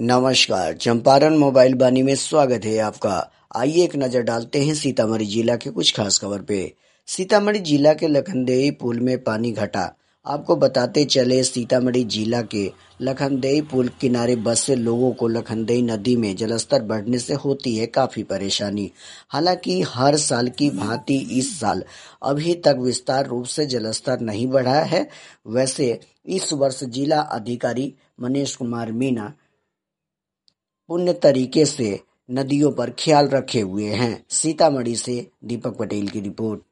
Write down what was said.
नमस्कार, चंपारण मोबाइल बानी में स्वागत है आपका। आइए एक नजर डालते हैं सीतामढ़ी जिला के कुछ खास खबर पे। सीतामढ़ी जिला के लखनदेई पुल में पानी घटा। आपको बताते चले, सीतामढ़ी जिला के लखनदेई पुल किनारे बसे लोगों को लखनदेई नदी में जलस्तर बढ़ने से होती है काफी परेशानी। हालांकि हर साल की भांति इस साल अभी तक विस्तार रूप से जलस्तर नहीं बढ़ा है। वैसे इस वर्ष जिला अधिकारी मनीष कुमार मीणा पूर्ण तरीके से नदियों पर ख्याल रखे हुए हैं। सीतामढ़ी से दीपक पटेल की रिपोर्ट।